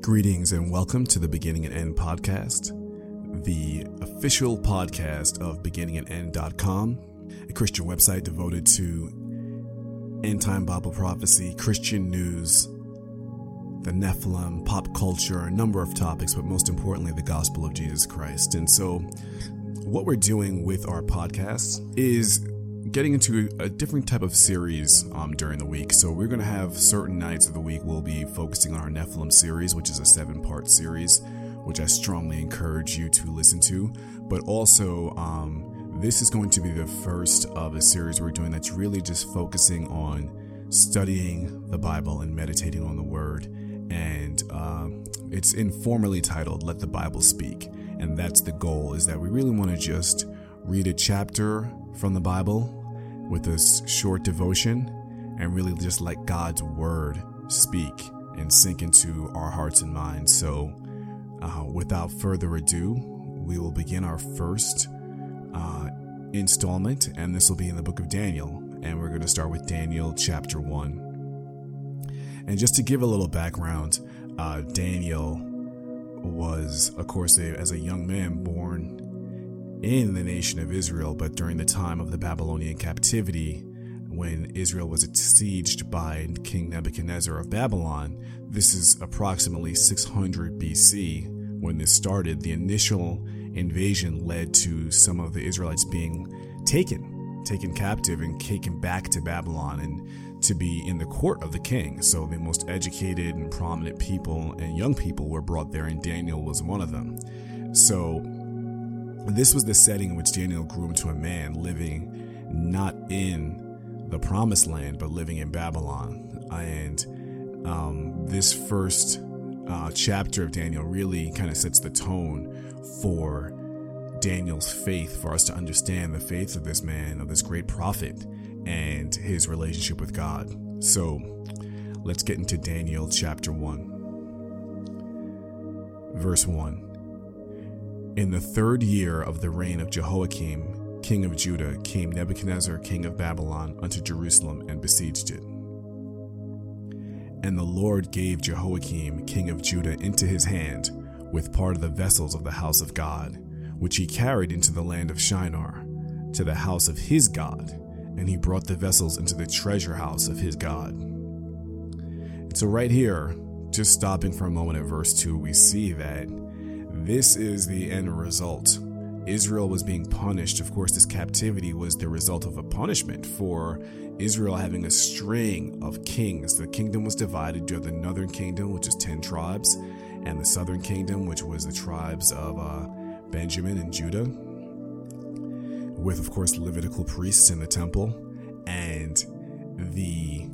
Greetings and welcome to the Beginning and End podcast, the official podcast of beginningandend.com, a Christian website devoted to end-time Bible prophecy, Christian news, the Nephilim, pop culture, a number of topics, but most importantly, the gospel of Jesus Christ. And so what we're doing with our podcasts is getting into a different type of series during the week. So we're going to have certain nights of the week we'll be focusing on our Nephilim series, which is a 7-part series, which I strongly encourage you to listen to. But also, this is going to be the first of a series we're doing that's really just focusing on studying the Bible and meditating on the Word. And it's informally titled, Let the Bible Speak. And that's the goal, is that we really want to just read a chapter from the Bible with this short devotion and really just let God's word speak and sink into our hearts and minds. So without further ado, we will begin our first installment, and this will be in the book of Daniel, and we're going to start with Daniel chapter 1. And just to give a little background, Daniel was, of course, as a young man born in the nation of Israel, but during the time of the Babylonian captivity, when Israel was besieged by King Nebuchadnezzar of Babylon. This is approximately 600 BC when this started. The initial invasion led to some of the Israelites being taken captive and taken back to Babylon and to be in the court of the king. So the most educated and prominent people and young people were brought there, and Daniel was one of them. So this was the setting in which Daniel grew into a man, living not in the promised land, but living in Babylon. And this first chapter of Daniel really kind of sets the tone for Daniel's faith, for us to understand the faith of this man, of this great prophet, and his relationship with God. So let's get into Daniel chapter 1. Verse 1. In the 3rd year of the reign of Jehoiakim, king of Judah, came Nebuchadnezzar, king of Babylon, unto Jerusalem, and besieged it. And the Lord gave Jehoiakim, king of Judah, into his hand, with part of the vessels of the house of God, which he carried into the land of Shinar, to the house of his God, and he brought the vessels into the treasure house of his God. And so right here, just stopping for a moment at verse 2, we see that this is the end result. Israel was being punished. Of course, this captivity was the result of a punishment for Israel having a string of kings. The kingdom was divided. You have the northern kingdom, which is 10 tribes, and the southern kingdom, which was the tribes of Benjamin and Judah, with, of course, Levitical priests in the temple. And the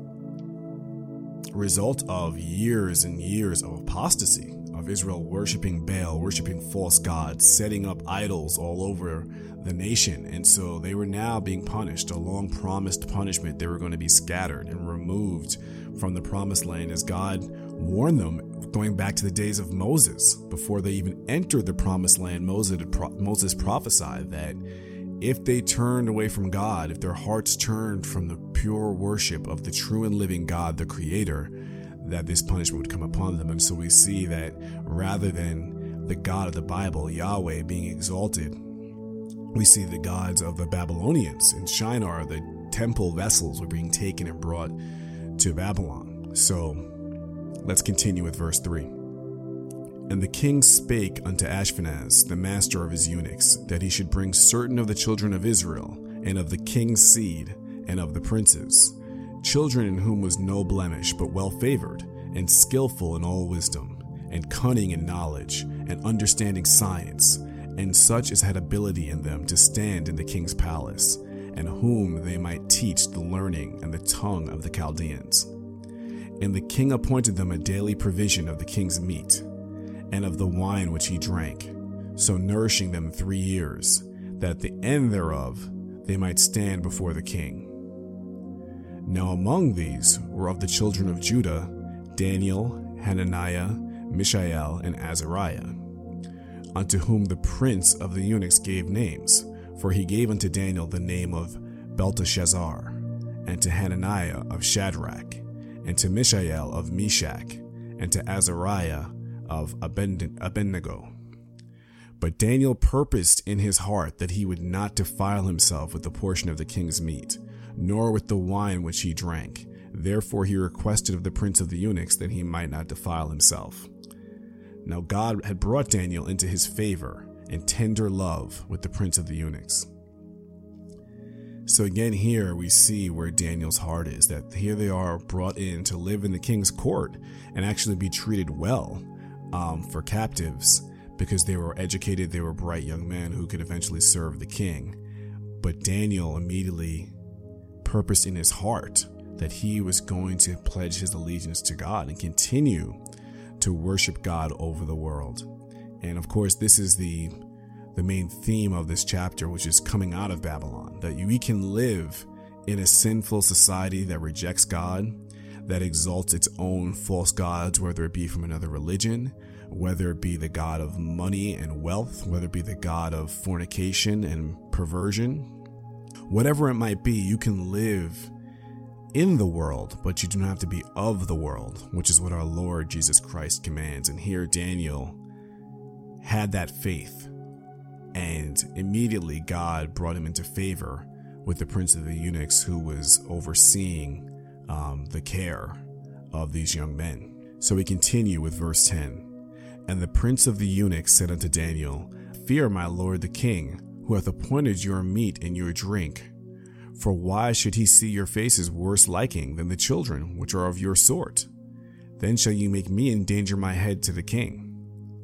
result of years and years of apostasy, of Israel worshiping Baal, worshiping false gods, setting up idols all over the nation. And so they were now being punished, a long promised punishment. They were going to be scattered and removed from the promised land, as God warned them going back to the days of Moses. Before they even entered the promised land, Moses prophesied that if they turned away from God, if their hearts turned from the pure worship of the true and living God, the Creator, that this punishment would come upon them. And so we see that rather than the God of the Bible, Yahweh, being exalted, we see the gods of the Babylonians in Shinar, the temple vessels, were being taken and brought to Babylon. So let's continue with verse 3. And the king spake unto Ashpenaz, the master of his eunuchs, that he should bring certain of the children of Israel, and of the king's seed, and of the princes, children in whom was no blemish, but well favored, and skillful in all wisdom, and cunning in knowledge, and understanding science, and such as had ability in them to stand in the king's palace, and whom they might teach the learning and the tongue of the Chaldeans. And the king appointed them a daily provision of the king's meat, and of the wine which he drank, so nourishing them 3 years, that at the end thereof they might stand before the king. Now among these were of the children of Judah, Daniel, Hananiah, Mishael, and Azariah, unto whom the prince of the eunuchs gave names, for he gave unto Daniel the name of Belteshazzar, and to Hananiah of Shadrach, and to Mishael of Meshach, and to Azariah of Abednego. But Daniel purposed in his heart that he would not defile himself with the portion of the king's meat, nor with the wine which he drank. Therefore he requested of the prince of the eunuchs that he might not defile himself. Now God had brought Daniel into his favor and tender love with the prince of the eunuchs. So again, here we see where Daniel's heart is, that here they are brought in to live in the king's court and actually be treated well for captives, because they were educated, they were bright young men who could eventually serve the king. But Daniel immediately purposed in his heart that he was going to pledge his allegiance to God and continue to worship God over the world. And of course, this is the main theme of this chapter, which is coming out of Babylon, that we can live in a sinful society that rejects God, that exalts its own false gods, whether it be from another religion, whether it be the god of money and wealth, whether it be the god of fornication and perversion. Whatever it might be, you can live in the world, but you do not have to be of the world, which is what our Lord Jesus Christ commands. And here Daniel had that faith, and immediately God brought him into favor with the prince of the eunuchs, who was overseeing the care of these young men. So we continue with verse 10. And the prince of the eunuchs said unto Daniel, Fear my lord the king, who hath appointed your meat and your drink. For why should he see your faces worse liking than the children which are of your sort? Then shall you make me endanger my head to the king.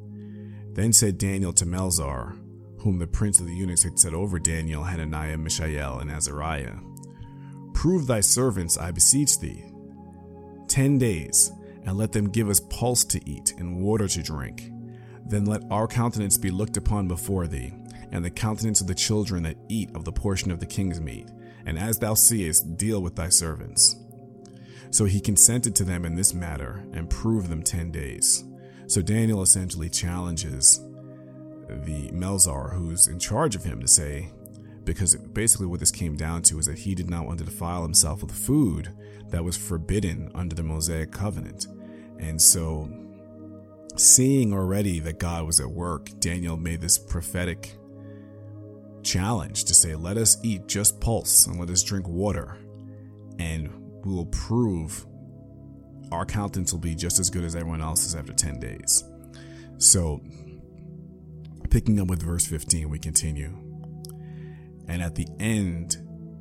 Then said Daniel to Melzar, whom the prince of the eunuchs had set over Daniel, Hananiah, Mishael, and Azariah, Prove thy servants, I beseech thee, 10 days, and let them give us pulse to eat and water to drink. Then let our countenance be looked upon before thee, and the countenance of the children that eat of the portion of the king's meat. And as thou seest, deal with thy servants. So he consented to them in this matter, and proved them 10 days. So Daniel essentially challenges the Melzar, who's in charge of him, to say, because basically what this came down to is that he did not want to defile himself with food that was forbidden under the Mosaic covenant. And so, seeing already that God was at work, Daniel made this prophetic challenge to say, let us eat just pulse and let us drink water, and we will prove our countenance will be just as good as everyone else's after 10 days. So, picking up with verse 15, we continue. And at the end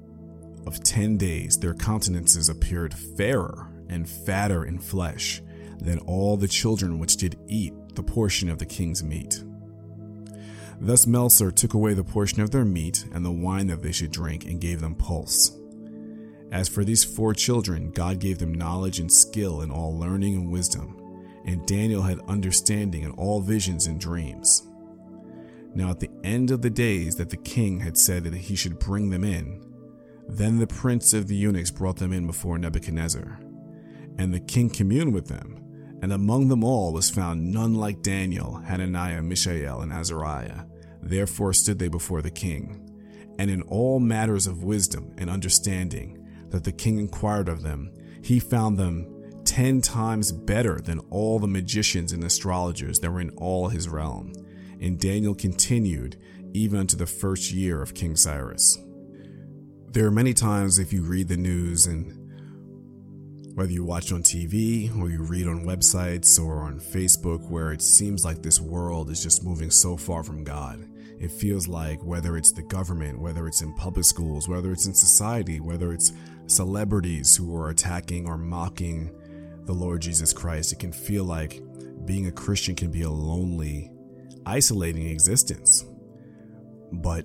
of 10 days, their countenances appeared fairer and fatter in flesh than all the children which did eat the portion of the king's meat. Thus Melzar took away the portion of their meat and the wine that they should drink, and gave them pulse. As for these 4 children, God gave them knowledge and skill in all learning and wisdom, and Daniel had understanding in all visions and dreams. Now at the end of the days that the king had said that he should bring them in, then the prince of the eunuchs brought them in before Nebuchadnezzar. And the king communed with them, and among them all was found none like Daniel, Hananiah, Mishael, and Azariah. Therefore stood they before the king. And in all matters of wisdom and understanding that the king inquired of them, he found them 10 times better than all the magicians and astrologers that were in all his realm. And Daniel continued even unto the first year of King Cyrus. There are many times, if you read the news, and whether you watch on TV or you read on websites or on Facebook, where it seems like this world is just moving so far from God. It feels like, whether it's the government, whether it's in public schools, whether it's in society, whether it's celebrities who are attacking or mocking the Lord Jesus Christ, it can feel like being a Christian can be a lonely, isolating existence. But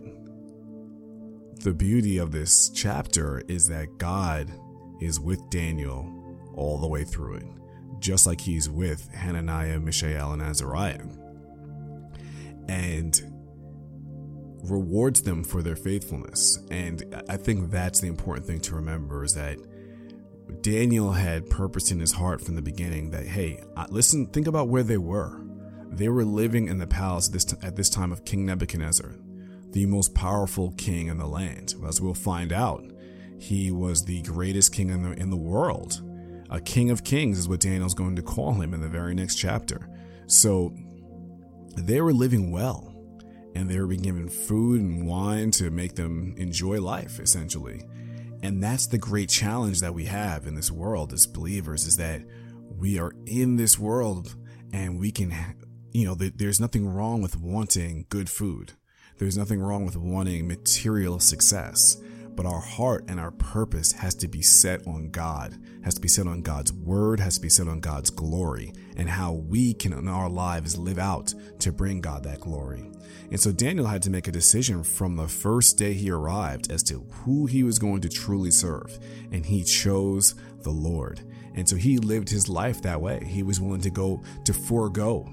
the beauty of this chapter is that God is with Daniel all the way through it, just like he's with Hananiah, Mishael, and Azariah, and rewards them for their faithfulness. And I think that's the important thing to remember, is that Daniel had purpose in his heart from the beginning that, hey, listen, think about where they were. They were living in the palace at this time of King Nebuchadnezzar, the most powerful king in the land. As we'll find out, he was the greatest king in the world A king of kings is what Daniel's going to call him in the very next chapter. So they were living well, and they were being given food and wine to make them enjoy life, essentially. And that's the great challenge that we have in this world as believers, is that we are in this world, and we can, there's nothing wrong with wanting good food. There's nothing wrong with wanting material success. But our heart and our purpose has to be set on God, has to be set on God's word, has to be set on God's glory, and how we can in our lives live out to bring God that glory. And so Daniel had to make a decision from the first day he arrived as to who he was going to truly serve. And he chose the Lord. And so he lived his life that way. He was willing to forego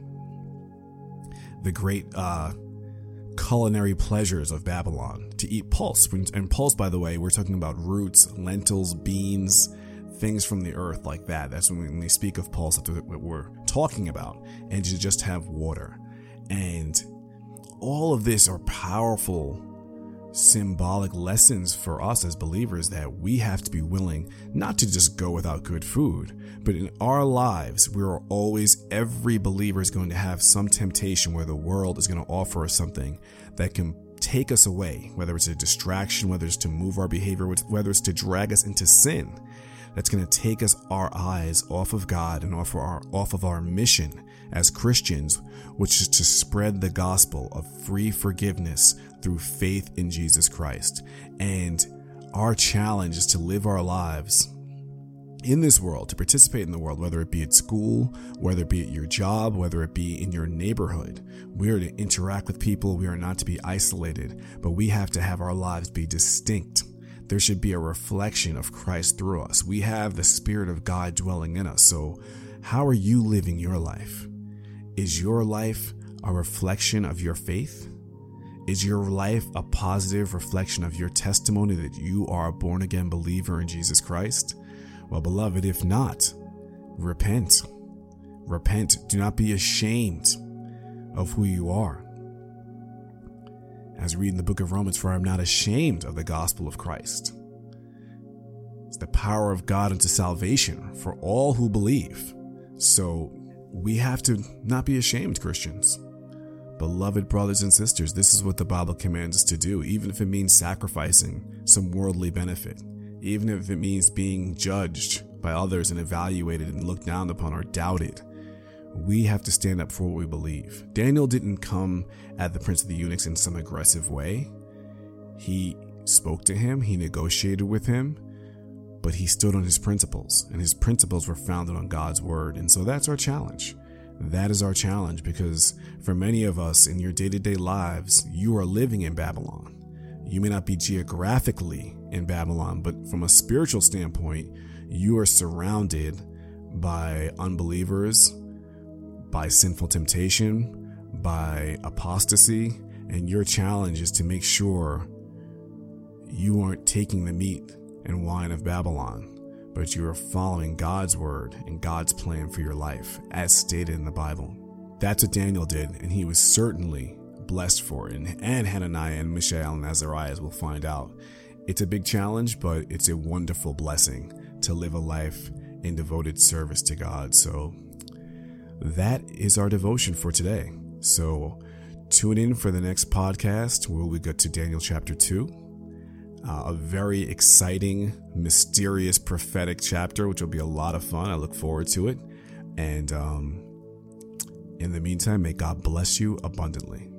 the great culinary pleasures of Babylon, to eat pulse. And pulse, by the way, we're talking about roots, lentils, beans, things from the earth like that. That's when we speak of pulse, that's what we're talking about. And to just have water. And all of this are powerful symbolic lessons for us as believers, that we have to be willing not to just go without good food, but in our lives, every believer is going to have some temptation where the world is going to offer us something that can take us away, whether it's a distraction, whether it's to move our behavior, whether it's to drag us into sin. That's going to take our eyes off of God and off of our mission as Christians, which is to spread the gospel of free forgiveness through faith in Jesus Christ. And our challenge is to live our lives in this world, to participate in the world, whether it be at school, whether it be at your job, whether it be in your neighborhood. We are to interact with people. We are not to be isolated, but we have to have our lives be distinct. There should be a reflection of Christ through us. We have the Spirit of God dwelling in us. So how are you living your life? Is your life a reflection of your faith? Is your life a positive reflection of your testimony that you are a born-again believer in Jesus Christ? Well, beloved, if not, repent. Repent. Do not be ashamed of who you are. As we read in the book of Romans, for I am not ashamed of the gospel of Christ. It's the power of God unto salvation for all who believe. So we have to not be ashamed, Christians. Beloved brothers and sisters, this is what the Bible commands us to do, even if it means sacrificing some worldly benefit, even if it means being judged by others and evaluated and looked down upon or doubted. We have to stand up for what we believe. Daniel didn't come at the prince of the eunuchs in some aggressive way. He spoke to him, he negotiated with him, but he stood on his principles, and his principles were founded on God's word. And so that's our challenge. That is our challenge, because for many of us in your day-to-day lives, you are living in Babylon. You may not be geographically in Babylon, but from a spiritual standpoint, you are surrounded by unbelievers, by sinful temptation, by apostasy, and your challenge is to make sure you aren't taking the meat and wine of Babylon, but you are following God's word and God's plan for your life, as stated in the Bible. That's what Daniel did, and he was certainly blessed for it. And Hananiah and Mishael and Azariah, as we'll find out. It's a big challenge, but it's a wonderful blessing to live a life in devoted service to God. So that is our devotion for today. So tune in for the next podcast where we get to Daniel chapter 2. A very exciting, mysterious, prophetic chapter, which will be a lot of fun. I look forward to it. And in the meantime, may God bless you abundantly.